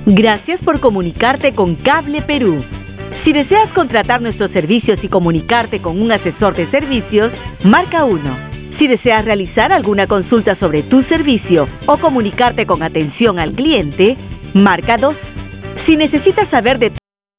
Gracias por comunicarte con Cable Perú. Si deseas contratar nuestros servicios y comunicarte con un asesor de servicios, marca 1. Si deseas realizar alguna consulta sobre tu servicio o comunicarte con atención al cliente, marca 2. Si necesitas saber de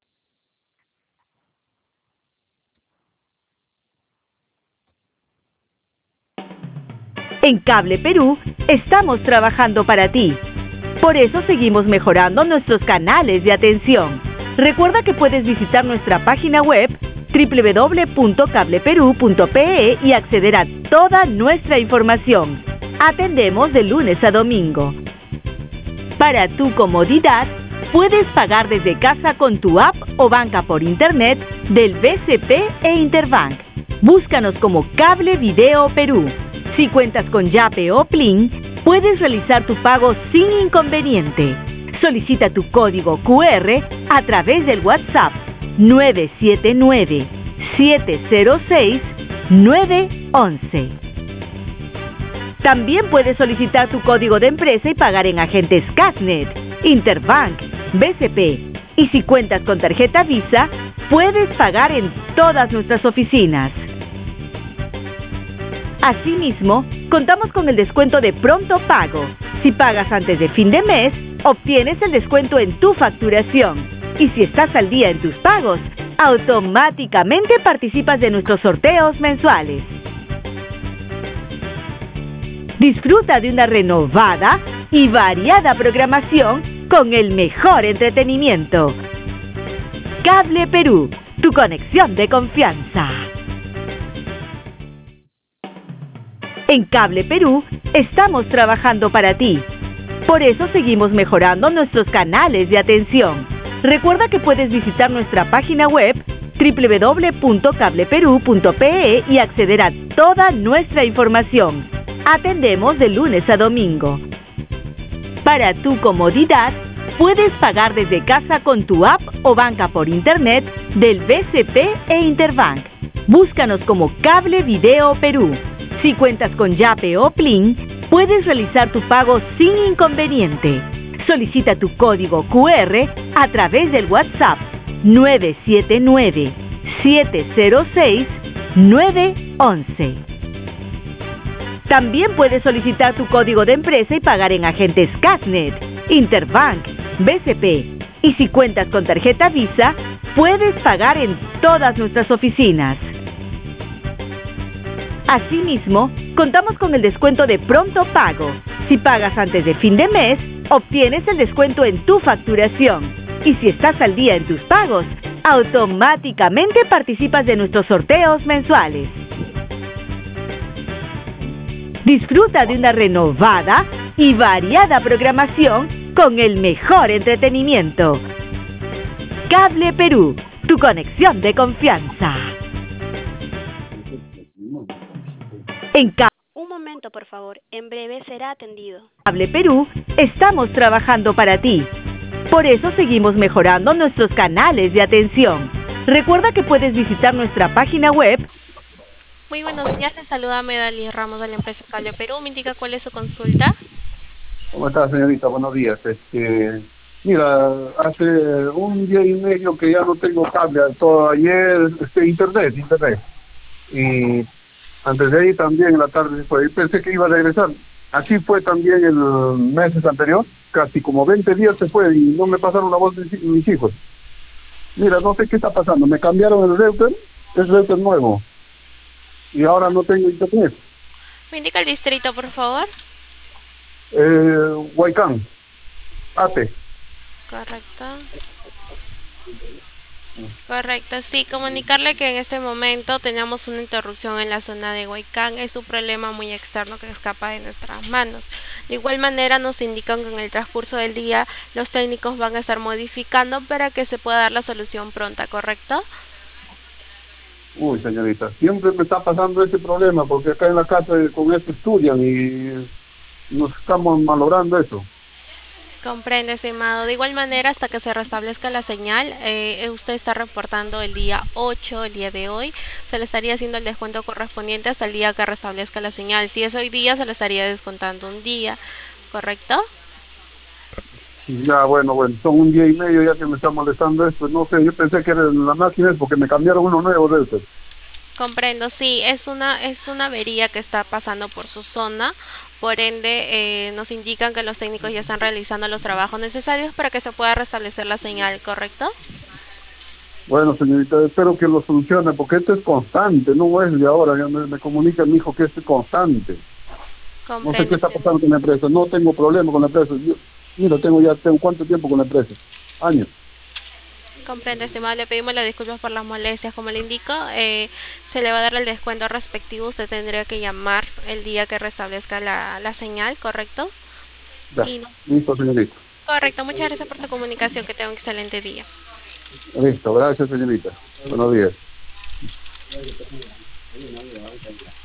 En Cable Perú, estamos trabajando para ti. Por eso seguimos mejorando nuestros canales de atención. Recuerda que puedes visitar nuestra página web www.cableperú.pe y acceder a toda nuestra información. Atendemos de lunes a domingo. Para tu comodidad, puedes pagar desde casa con tu app o banca por internet del BCP e Interbank. Búscanos como Cable Video Perú. Si cuentas con Yape o Plin, puedes realizar tu pago sin inconveniente. Solicita tu código QR a través del WhatsApp 979-706-911. También puedes solicitar tu código de empresa y pagar en agentes Casnet, Interbank, BCP. Y si cuentas con tarjeta Visa, puedes pagar en todas nuestras oficinas. Asimismo, contamos con el descuento de pronto pago. Si pagas antes de fin de mes, obtienes el descuento en tu facturación. Y si estás al día en tus pagos, automáticamente participas de nuestros sorteos mensuales. Disfruta de una renovada y variada programación con el mejor entretenimiento. Cable Perú, tu conexión de confianza. En Cable Perú, estamos trabajando para ti. Por eso seguimos mejorando nuestros canales de atención. Recuerda que puedes visitar nuestra página web www.cableperú.pe y acceder a toda nuestra información. Atendemos de lunes a domingo. Para tu comodidad, puedes pagar desde casa con tu app o banca por internet del BCP e Interbank. Búscanos como Cable Video Perú. Si cuentas con Yape o Plin, puedes realizar tu pago sin inconveniente. Solicita tu código QR a través del WhatsApp 979-706-911. También puedes solicitar tu código de empresa y pagar en agentes Casnet, Interbank, BCP. Y si cuentas con tarjeta Visa, puedes pagar en todas nuestras oficinas. Asimismo, contamos con el descuento de pronto pago. Si pagas antes de fin de mes, obtienes el descuento en tu facturación. Y si estás al día en tus pagos, automáticamente participas de nuestros sorteos mensuales. Disfruta de una renovada y variada programación con el mejor entretenimiento. Cable Perú, tu conexión de confianza. Un momento, por favor. En breve será atendido. Cable Perú, estamos trabajando para ti. Por eso seguimos mejorando nuestros canales de atención. Recuerda que puedes visitar nuestra página web. Muy buenos días, les saluda Medali Ramos de la empresa Cable Perú. ¿Me indica cuál es su consulta? ¿Cómo está, señorita? Buenos días. Mira, hace un día y medio que ya no tengo cable, todo ayer, internet. Y antes de ahí también en la tarde fue. Y pensé que iba a regresar. Así fue también el meses anterior, casi como 20 días se fue y no me pasaron la voz de mis hijos. Mira, no sé qué está pasando. Me cambiaron el router, es router nuevo. Y ahora no tengo internet. ¿Me indica el distrito, por favor? Huaycán, Ate. Correcto, sí, comunicarle que en este momento teníamos una interrupción en la zona de Huaycán. Es un problema muy externo que escapa de nuestras manos. De igual manera nos indican que en el transcurso del día los técnicos van a estar modificando para que se pueda dar la solución pronta, ¿correcto? Uy, señorita, siempre me está pasando ese problema porque acá en la casa con esto estudian y nos estamos malogrando eso. Comprende, estimado. De igual manera, hasta que se restablezca la señal, usted está reportando el día 8, el día de hoy, se le estaría haciendo el descuento correspondiente hasta el día que restablezca la señal. Si es hoy día, se le estaría descontando un día, ¿correcto? Ya, bueno, son un día y medio ya que me está molestando esto. No sé, yo pensé que era en la máquina es porque me cambiaron uno nuevo de este. Comprendo, sí, es una avería que está pasando por su zona, por ende nos indican que los técnicos ya están realizando los trabajos necesarios para que se pueda restablecer la señal, ¿correcto? Bueno, señorita, espero que lo solucione porque esto es constante, no es de ahora. Ya me comunica mi hijo que esto es constante. No sé qué Comprendo, está pasando con la empresa. No tengo problema con la empresa. Mira, tengo cuánto tiempo con la empresa. Años. comprendo, estimado, le pedimos las disculpas por las molestias, como le indico, se le va a dar el descuento respectivo, usted tendría que llamar el día que restablezca la señal, ¿correcto? Ya, Y no- listo, señorita. Correcto, muchas gracias por su comunicación, que tenga un excelente día. Listo, gracias, señorita. Buenos días.